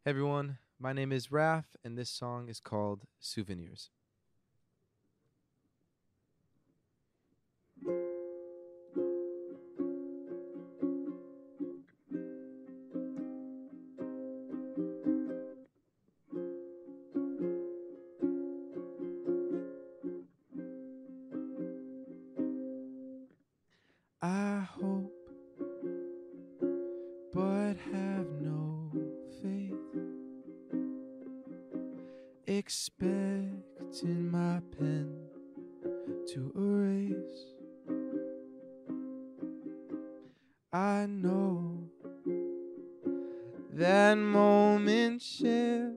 everyone, my name is Raf, and this song is called Souvenirs. I hope, but have no faith, expecting my pen to erase. I know that moment shared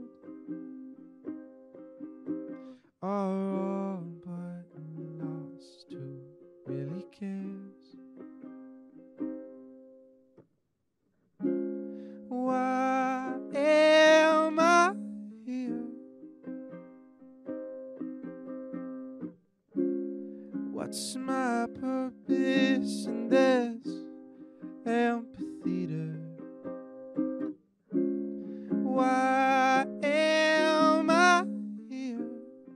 are all but lost. Who really cares? Why am I here? What's my purpose in this amphitheater? Why am I here?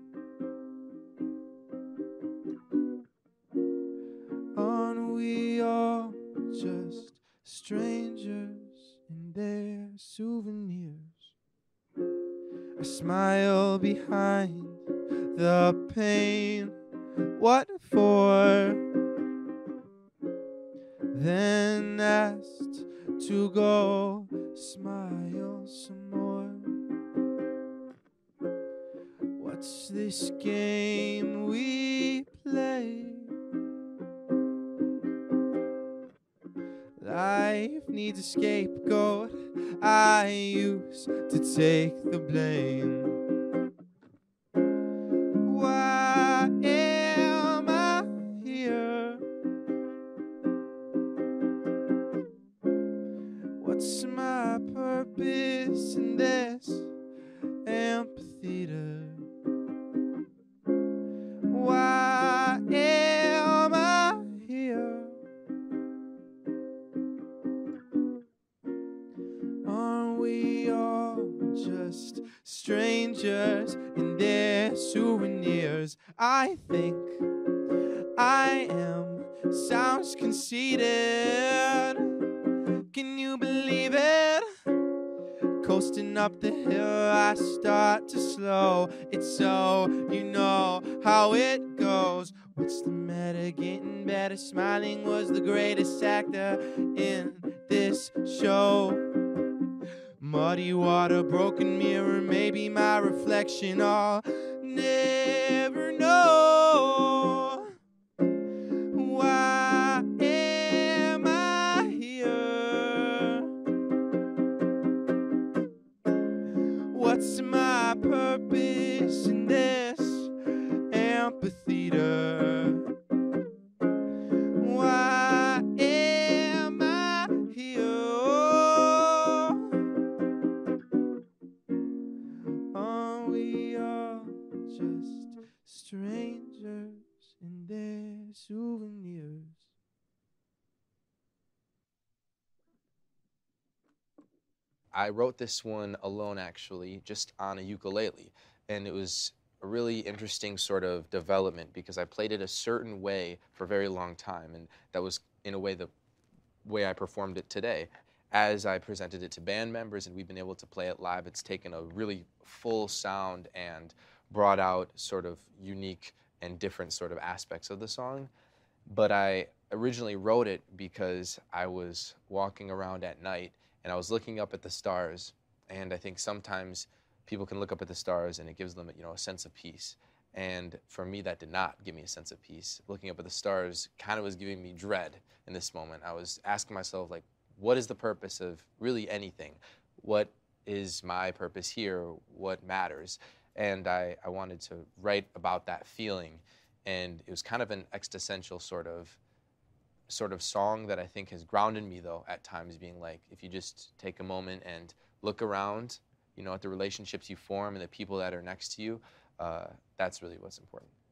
Aren't we all just strangers in their souvenirs? A smile behind the pain. What for? Then asked to go smile some more. What's this game we play? Life needs a scapegoat. I used to take the blame. Why am I here? What's my purpose in this amphitheater? Why am I here? Aren't we all just strangers in their souvenirs? I think I am. Sounds conceited. Can you believe it? Coasting up the hill, I start to slow. It's so, you know how it goes. What's the matter? Getting better. Smiling was the greatest actor in this show. Muddy water, broken mirror, maybe my reflection. I'll never know. Why am I here? What's my purpose in this amphitheater? Why am I here? Are we all just strangers in their souvenirs? I wrote this one alone, actually, just on a ukulele. And it was a really interesting sort of development because I played it a certain way for a very long time. And that was, in a way, the way I performed it today. As I presented it to band members and we've been able to play it live, it's taken a really full sound and brought out sort of unique and different sort of aspects of the song. But I originally wrote it because I was walking around at night and I was looking up at the stars, and I think sometimes people can look up at the stars and it gives them, a sense of peace. And for me, that did not give me a sense of peace. Looking up at the stars kind of was giving me dread in this moment. I was asking myself, like, what is the purpose of really anything? What is my purpose here? What matters? And I wanted to write about that feeling. And it was kind of an existential sort of song that I think has grounded me, though, at times, being like, if you just take a moment and look around, at the relationships you form and the people that are next to you, that's really what's important.